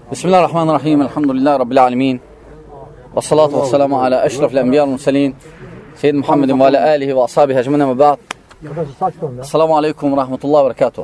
Bismillahirrahmanirrahim. Elhamdülillahi Rabbil alemin. Və salatu və selamu alə əşrafil ənbiyyəl mürsəlin. Seyyid Muhammedin və alə əlihi və ashabihi əcmənə və bə'd. Assalamu aleykum və rəhmətullahi və bərəkatuh.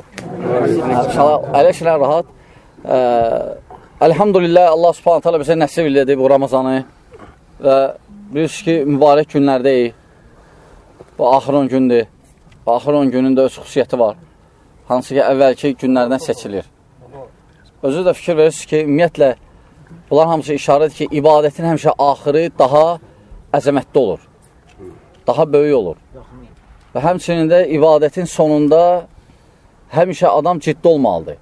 Ələklər rahat. Elhamdülillah, Allah subhanət hələ bizə nəsib elədi bu Ramazanı. Və bilirsiniz ki, mübarək günlərdəyik. Bu axır 10 gündür. Bu axır 10 günün də öz xüsusiyyəti var. Hansı ki, əvvəlki günlərdən seçilir. Özü də fikir verirsiniz ki, ümumiyyətlə, bunlar hamısı işarədir ki, ibadətin həmişə axırı daha əzəmətli olur. Daha böyük olur. Və həmçinin də ibadətin sonunda həmişə adam ciddi olmalıdır.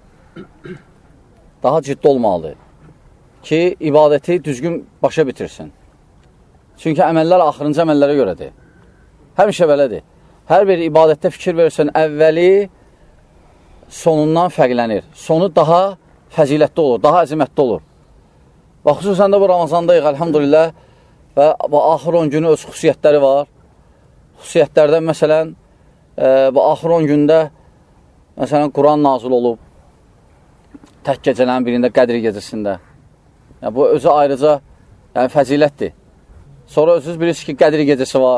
Daha ciddi olmalıdır ki, ibadəti düzgün başa bitirsin. Çünki əməllər axırıncı əməllərə görədir. Həmişə belədir. Hər bir ibadətdə fikir verirsən, əvvəli sonundan fərqlənir. Sonu daha fəzilətli olur, daha əzəmətli olur. Və xüsusən də bu Ramazandayıq, əlhamdülillah, və bu axır 10 günü öz xüsusiyyətləri var. Xüsusiyyətlərdən, məsələn, bu axır 10 gündə, məsələn, Quran nazil olub, tək gecələrin birində, Qədr gecəsində. Yəni, bu özü ayrıca fəzilətdir. Sonra özünüz bilirsiniz ki, Qədr gecəsi var,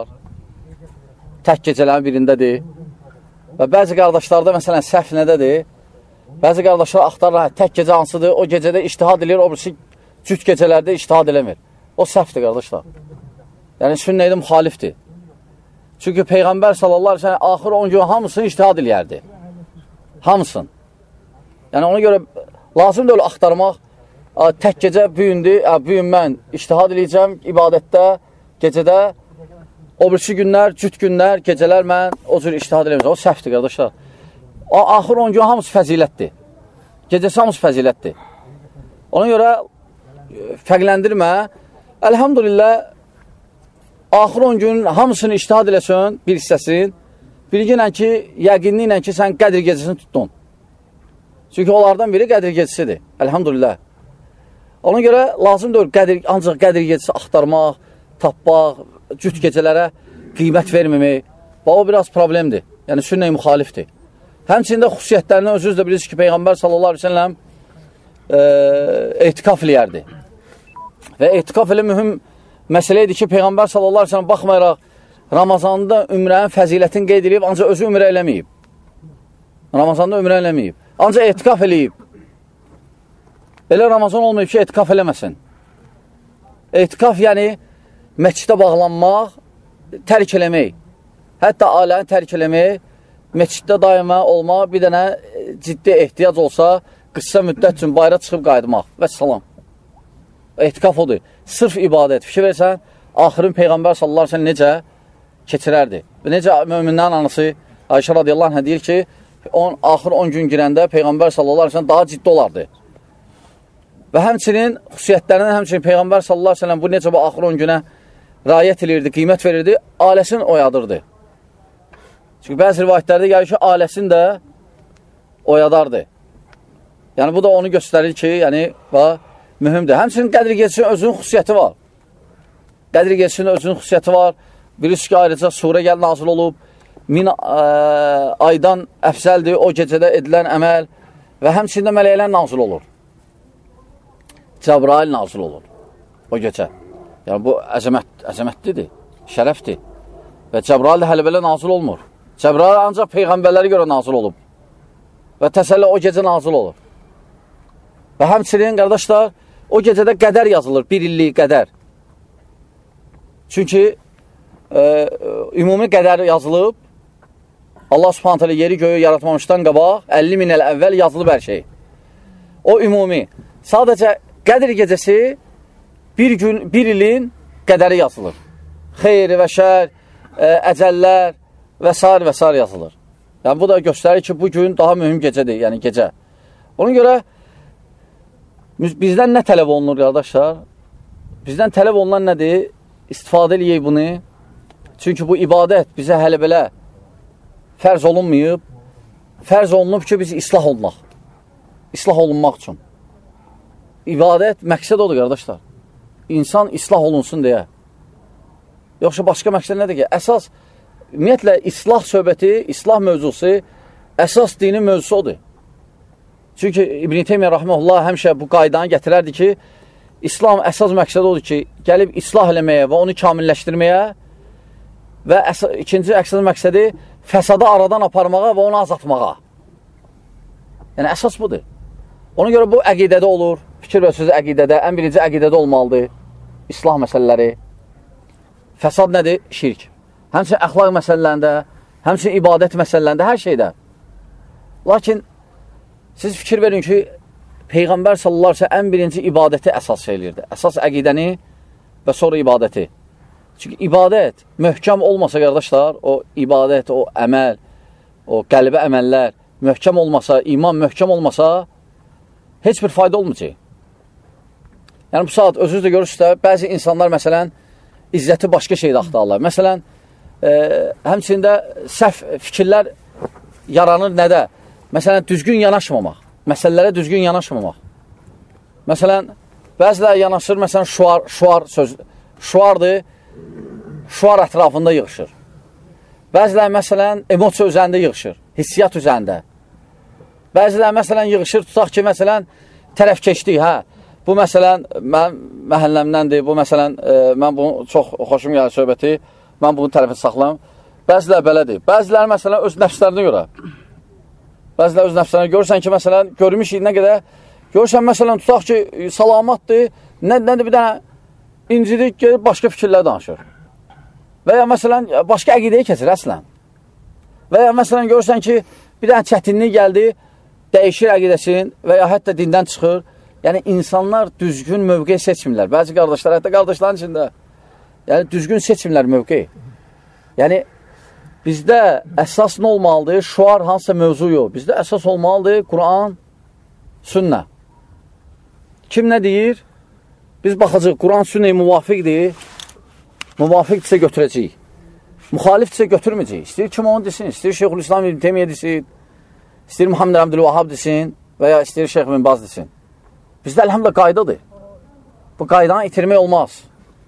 tək gecələrin birindədir. Və bəzi qardaşlarda, məsələn, səhv nədədir? Bəzi qardaşlar axtarır, tək gecə hansıdır, o gecədə iştihad edir, o birisi cüt gecələrdə iştihad eləmir. O səhvdir, qardaşlar. Yəni, sünnəyə müxalifdir. Çünki Peyğəmbər sallallahu aleyhi ve sellem axır 10 gün hamısını iştihad eləyərdi. Hamısını. Yəni, ona görə lazım deyil axtarmaq. Tək gecə bugün mən iştihad eləyəcəm ibadətdə, gecədə. O birisi günlər, cüt günlər, gecələr mən o cür iştihad eləməyəcəm. O səhvdir, qardaşlar. Axır 10 gün hamısı fəzilətdir. Gecəsi hamısı fəzilətdir. Ona görə fərqləndirmə. Əlhamdülillah, axır 10 gün hamısını iştihad eləsən, bir hissəsin. Bilginlə ki, yəqinliklə ki, sən Qədr gecəsini tutdun. Çünki onlardan biri Qədr gecəsidir. Əlhamdülillah. Ona görə lazım deyil, ancaq Qədr gecəsi axtarmaq, tapmaq, cüt gecələrə qiymət verməmək. O biraz problemdir. Yəni, sünnəyə müxalifdir. Həmçində xüsusiyyətlərindən özünüz də bilirsiniz ki, Peyğəmbər sallallahu aleyhi ve sellem etikaf eləyərdi. Və etikaf elə mühüm məsələ idi ki, Peyğəmbər sallallahu aleyhi ve sellem baxmayaraq Ramazanda ümrənin fəzilətini qeyd edib, ancaq özü ümrə eləməyib. Ramazanda ümrə eləməyib. Ancaq etikaf eləyib. Elə Ramazan olmayıb ki, etikaf eləməsin. Etikaf yəni məscidə bağlanmaq, tərk eləmək. Hətta ailəni tərk eləmək, məsciddə daima olmaq, bir dənə ciddi ehtiyac olsa, qısa müddət üçün bayra çıxıb qayıtmaq. Və salam. Etikaf odur. Sırf ibadət. Fikir versən, axırın Peyğəmbər sallallahu aleyhi ve sellem necə keçirərdi. Və necə möminlərin anası Ayşə radiyallahu anhə deyir ki, axır 10 gün girəndə Peyğəmbər sallallahu aleyhi ve sellem daha ciddi olardı. Və həmçinin xüsusiyyətlərindən həmçinin Peyğəmbər sallallahu aleyhi ve sellem bu necə bu axır 10 günə rayət edirdi, qiymət verirdi, ailəsini oyadırdı. Çünki bəzi rivayətlərdə gəlir ki, ailəsini də oyadardı. Yəni, bu da onu göstərir ki, yəni, mühümdür. Həmçinin Qədr gecəsinin özünün xüsusiyyəti var. Qədr gecəsinin özünün xüsusiyyəti var. Birisi ki, ayrıca surə gəl nazil olub, 1000 aydan əfsəldir o gecədə edilən əməl və həmçində mələklər nazil olur. Cəbrail nazil olur o gecə. Yəni, bu əzəmətlidir, şərəfdir. Və Cəbrail də hələ belə nazil olmur. Cəbrail ancaq Peyğəmbərlərə görə nazil olub. Və təsəlli o gecə nazil olur. Və həmçinin, qardaşlar, o gecədə qədər yazılır, bir illik qədər. Çünki ümumi qədər yazılıb, Allah subhanət hələ yeri göyü yaratmamışdan qabaq, 50 min il əvvəl yazılıb hər şey. O ümumi. Sadəcə Qədr gecəsi bir ilin qədəri yazılır. Xeyri və şər, əcəllər və s. yazılır. Yəni, bu da göstərir ki, bu gün daha mühüm gecədir, yəni gecə. Ona görə bizdən nə tələb olunur, qardaşlar? Bizdən tələb olunan nədir? İstifadə eləyək bunu. Çünki bu ibadət bizə hələ belə fərz olunmayıb. Fərz olunub ki, biz islah olmaq. İslah olunmaq üçün. İbadət məqsəd odur, qardaşlar. İnsan islah olunsun deyə. Yoxsa başqa məqsəd nədir ki? Əsas, ümumiyyətlə, islah söhbəti, islah mövzusu, əsas dinin mövzusu odur. Çünki İbn-i Teymiyyə rahimehullah həmişə bu qaydanı gətirərdi ki, İslam əsas məqsədi odur ki, gəlib islah eləməyə və onu kamilləşdirməyə və ikinci əsas məqsədi fəsadı aradan aparmağa və onu azaltmağa. Yəni, əsas budur. Ona görə bu əqidədə olur, fikir və sözü əqidədə, ən birinci əqidədə olmalıdır, islah məsələləri. Fəsad nədir? Şirk. Həmçinin əxlaq məsələlərində, həmçinin ibadət məsələlərində, hər şeydə. Lakin, siz fikir verin ki, Peyğəmbər sallallahu əleyhi və səlləm ən birinci ibadəti əsas eləyirdi. Əsas əqidəni və sonra ibadəti. Çünki ibadət möhkəm olmasa, qardaşlar, o ibadət, o əməl, o qəlbə əməllər möhkəm olmasa, iman möhkəm olmasa, heç bir fayda olmayacaq. Yəni, bu saat özünüz də görürsünüz də, bəzi insanlar, məsələn, izzəti başqa şeydə axtarırlar. Məsələn, həmçində səhv fikirlər yaranır nədə? Məsələn, düzgün yanaşmamaq. Məsələlərə düzgün yanaşmamaq. Məsələn, bəziləri yanaşır, məsələn, şuardır, şuar ətrafında yığışır. Bəziləri, məsələn, emosiya üzərində yığışır, hissiyat üzərində. Bəziləri, məsələn, yığışır, tutaq ki, məsələn, tərəfkeşlik, hə, bu, məsələn, mən məhəlləmdəndir, bu, məsələn, mən bunu çox xoşum gəlir söhbəti, mən bunu tərəfə saxlam. Bəziləri belədir. Bəziləri, məsələn, öz nəfslərinə görə. Bəziləri öz nəfslərinə görürsən ki, məsələn, görmüşük nə qədər, görürsən, məsələn, tutaq ki, salamatdır, nədir bir dənə incidik, gelib başqa fikirlər danışır. Və ya, məsələn, başqa əqidəyə keçir, əslən. Və ya, məsələn, görürsən ki, bir dənə çətinlik gəldi, dəyişir əqidəsin və ya hətta dindən çıxır. Yəni, insanlar düzgün mövqe seçmirlər. Bəzi qardaşlar, hətta qardaşların içində, yəni, düzgün seçmirlər mövqe. Yəni, bizdə əsas nə olmalıdır? Şuar hansısa mövzu yox. Bizdə əsas olmalıdır Quran, sünnə. Kim nə deyir? Biz baxacaq, Quran sünnəyə müvafiqdir. Müvafiqdirsə götürəcəyik. Müxalifdirsə götürməyəcəyik. İstəyir kim onu desin? İstəyir Şeyxülislam İbn Teymiyyə desin, istəyir Muhammed Əbdülvahhab desin və ya istəyir Şeyx bin Baz desin. Bizdə əlhəmdə qaydadır. Bu qaydanı itirmək olmaz.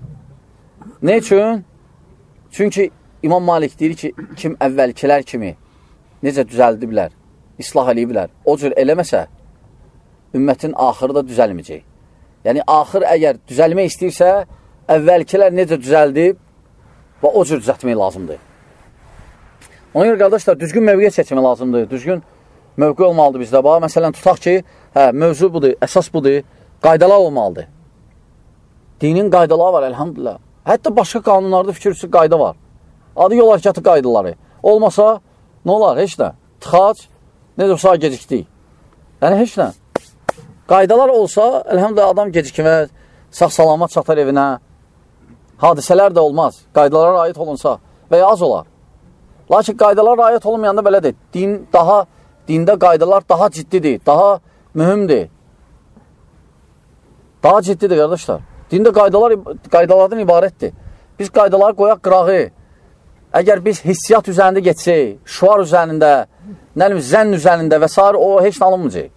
Ne üçün? Çünki İmam Malik deyir ki, kim əvvəlkilər kimi necə düzəldiblər, islah eləyiblər, o cür eləməsə, ümmətin axırı da düzəlməyəcək. Yəni, axır əgər düzəlmək istəyirsə, əvvəlkilər necə düzəldib və o cür düzəltmək lazımdır. Ona görə, qardaşlar, düzgün mövqe seçmək lazımdır, düzgün mövqe olmalıdır bizdə. Bax, məsələn, tutaq ki, mövzu budur, əsas budur, qaydalar olmalıdır. Dinin qaydaları var, elhamdülillah. Hətta başqa qanunlarda fikir üstü qayda var. Adı yol hərəkatı qaydaları. Olmasa, nə olar? Heç nə. Tıxac, necə olsa gecikdik. Yəni, heç nə. Qaydalar olsa, elhamdülillah, adam gecikməz, sağ-salamat çatar evinə. Hadisələr də olmaz. Qaydalara aid olunsa və ya az olar. Lakin qaydalara aid olunmayanda belədir. Dində qaydalar daha ciddidir, daha mühümdir. Daha ciddidir, qardaşlar. Dində qaydalardan ibarətdir. Biz qaydaları qoyaq qırağı. Əgər biz hissiyat üzərində geçsək, şuar üzərində, zənn üzərində və s. o heç nə alınmayacaq.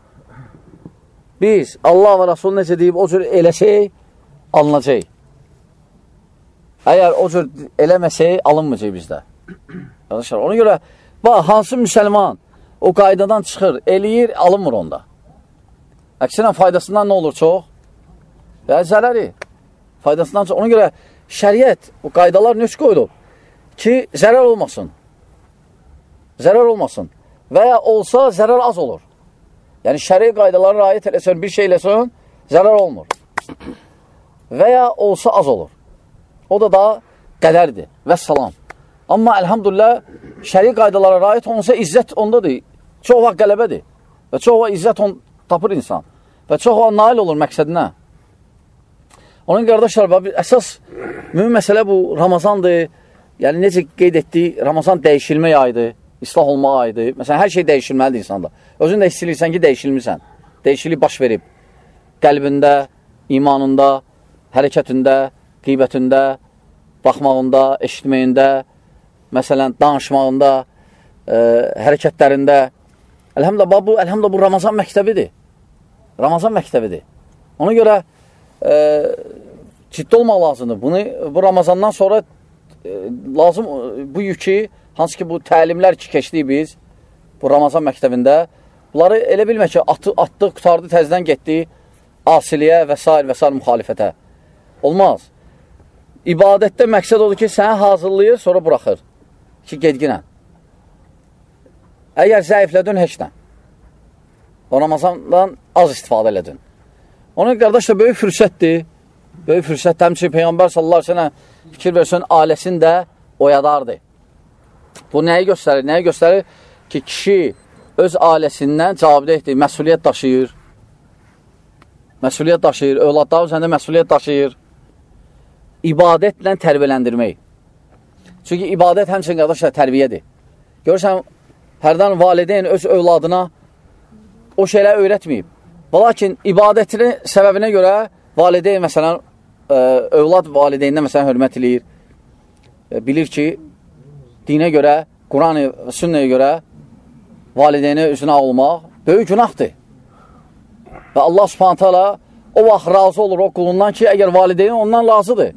Biz Allah və Rasul necə deyib, o cür eləsək, alınacaq. Əgər o cür eləməsək, alınmayacaq bizdə. Arkadaşlar, ona görə, bax, hansı müsəlman o qaydadan çıxır, eləyir, alınmır onda. Əksinə, faydasından nə olur çox? Və zərəri. Faydasından çox. Ona görə, şəriət, o qaydalar nöç qoyulub ki, zərər olmasın. Zərər olmasın. Və ya olsa, zərər az olur. Yəni, şəri qaydalara rayət eləsən, bir şey eləsən, zərər olmur. Və ya olsa, az olur. O da qədərdir. Vəssalam. Amma, əlhamdülillah, şəri qaydalara rayət olunsa, izzət ondadır. Çox vaxt qələbədir. Və çox vaxt izzət tapır insan. Və çox vaxt nail olur məqsədinə. Onun qardaşlar, əsas mühüm məsələ bu Ramazandır. Yəni, necə qeyd etdik, Ramazan dəyişilmək ayıdır, islah olmaq ayıdır. Məsələn, hər şey dəyişilməlidir insanda. Özün də hiss edirsən ki, dəyişilmirsən. Dəyişiklik baş verib. Qəlbində, imanında, hərəkətində, qeybətində, baxmağında, eşitməyində, məsələn, danışmağında, hərəkətlərində. Əlhamdülillah, bu Ramazan məktəbidir. Ramazan məktəbidir. Ona görə ciddi olmaq lazımdır. Bu Ramazandan sonra lazım bu yükü, hansı ki bu təlimlər ki keçdik biz, bu Ramazan məktəbində, Bunları elə bilmə ki, atdı, qutardı, təzdən getdi asiliyə və s. müxalifətə. Olmaz. İbadətdə məqsəd odur ki, səni hazırlayır, sonra buraxır. Ki, gedginə. Əgər zəiflədin, heç nə. O Ramazandan az istifadə elədin. Onun qardaşlar, böyük fürsətdir. Böyük fürsət, həmçinin Peyğəmbər sallallahu aleyhi ve sellem fikir versin, ailəsini də oyadardı. Bu nəyi göstərir? Nəyi göstərir? Ki, kişi öz ailəsindən cavabdehdir, məsuliyyət daşıyır. Məsuliyyət daşıyır, övladlar üzərində məsuliyyət daşıyır. İbadətlə tərbiyələndirmək. Çünki ibadət həmçinin qardaşlar tərbiyədir. Görürsən, hərdən valideyn öz övladına o şeylər öyrətməyib. Lakin ibadətinin səbəbinə görə valideyn, məsələn, övlad valideyninə məsələn hörmət eləyir. Bilir ki, dinə görə, Quran-ı sünnəyə görə valideynə üzünə olmaq böyük günahdır. Və Allah subhanət hala o vaxt razı olur o qulundan ki, əgər valideyn ondan razıdır.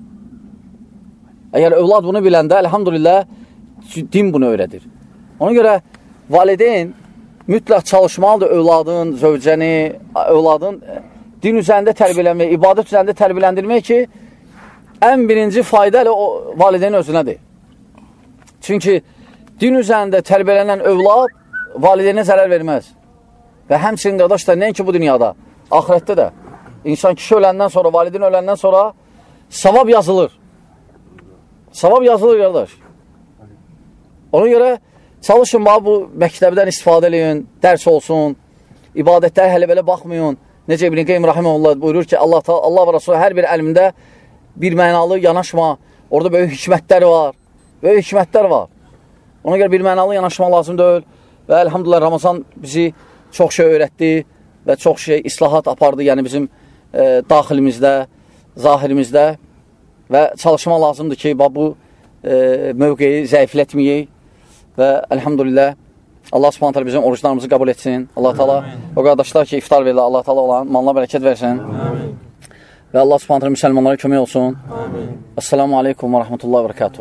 Əgər övlad bunu biləndə, elhamdülillah, din bunu öyrədir. Ona görə valideyn mütləq çalışmalıdır övladın, zövcəni, övladın din üzərində tərbiyələnmək, ibadət üzərində tərbiyələndirmək ki, ən birinci fayda elə o valideynin özünədir. Çünki din üzərində tərbiyələnən övlad valideynə zərər verməz. Və həmçinin qardaşlar, nəinki bu dünyada, axirətdə də. İnsan kişi öləndən sonra, valideyn öləndən sonra savab yazılır. Savab yazılır, qardaş. Ona görə çalışın, bu məktəbdən istifadə edin, dərs olsun, ibadətlər hələ belə baxmayın. Necə İbn Qeym Rahiməhullah buyurur ki, Allah və Rasulü hər bir elmdə bir mənalı yanaşma, orada böyük hikmətlər var. Böyük hikmətlər var. Ona görə bir mənalı yanaşma lazım deyil. Və elhamdülillah, Ramazan bizi çox şey öyrətdi və çox şey islahat apardı, yəni bizim daxilimizdə, zahirimizdə və çalışma lazımdır ki, bu mövqeyi zəiflətməyək və elhamdülillah, Allah subhanət hələ bizim oruclarımızı qəbul etsin. Allah təala o qardaşlar ki, iftar verirlər, Allah təala olan malına bərəkət versin. Amin. Və Allah subhanət hələ müsəlmanlara kömək olsun. Amin. Esselamu aleykum və rəhmətullahi və bərəkatuhu.